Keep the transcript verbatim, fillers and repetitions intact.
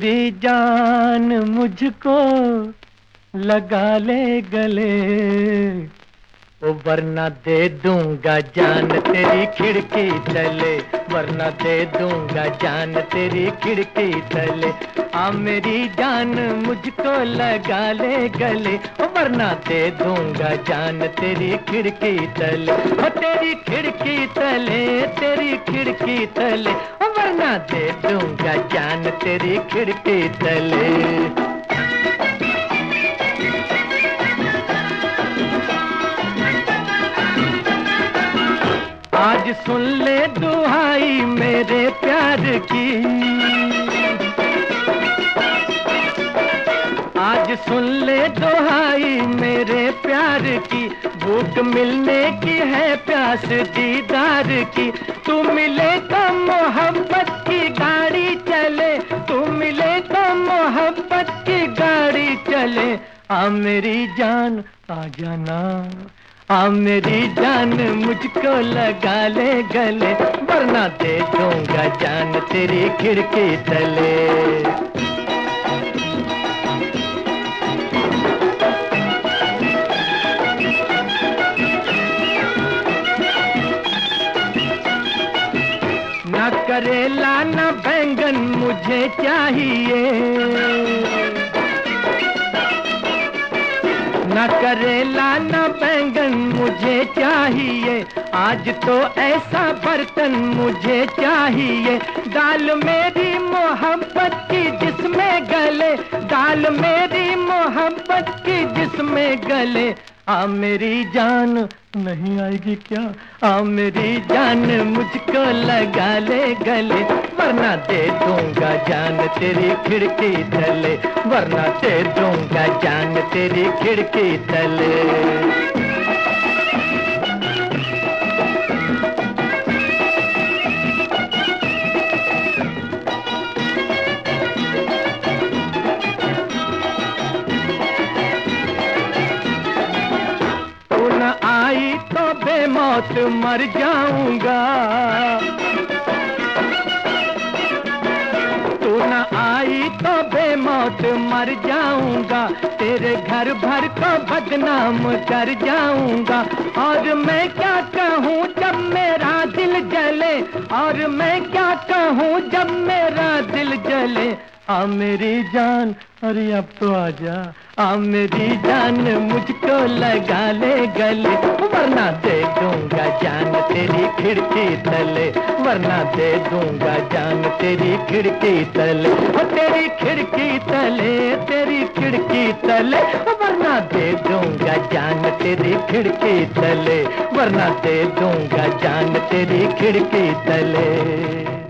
मेरी जान मुझको लगा ले गले, ओ वरना दे दूंगा जान तेरी खिड़की तले, वरना दे दूंगा जान तेरी खिड़की तले। आ मेरी जान मुझको लगा ले गले, ओ वरना दे दूंगा जान तेरी खिड़की तले, ओ तेरी खिड़की तले, तेरी खिड़की तले, ओ वरना दे दूंगा जान तेरी खिड़की तले। आज सुन ले दुहाई मेरे प्यार की, आज सुन ले दुहाई मेरे प्यार की, भूख मिलने की है प्यास दीदार की। तू मिले तो मोहब्बत की गाड़ी चले, तू मिले तो मोहब्बत की गाड़ी चले। आ मेरी जान आ जाना, आ मेरी जान मुझको लगा ले गले, वरना दे दूंगा जान तेरी खिड़की तले। ना करेला ना बैंगन मुझे चाहिए, ना करेला ना बैंगन मुझे चाहिए, आज तो ऐसा बर्तन मुझे चाहिए। दाल मेरी मोहब्बत की जिसमें गले, दाल मेरी मोहब्बत की जिसमें गले। आ मेरी जान नहीं आएगी क्या, आ मेरी जान मुझको लगा ले गले, वरना दे दूंगा जान तेरी खिड़की तले, वरना दे दूंगा जान तेरी खिड़की तले। आई तो बेमौत मर जाऊंगा, तू न आई तो बेमौत मर जाऊंगा, तेरे घर भर को बदनाम कर जाऊंगा। और मैं क्या कहूँ जब मेरा दिल जले, और मैं क्या कहूँ जब मेरा दिल जले। आ मेरी जान अरे अब तो आजा, आ मेरी जान मुझको लगा ले गले, वरना दे दूंगा जान तेरी खिड़की तले, वरना दे दूंगा जान तेरी खिड़की तले, ओ तेरी खिड़की तले, तेरी खिड़की तले, वरना दे दूंगा जान तेरी खिड़की तले, वरना दे दूंगा जान तेरी खिड़की तले।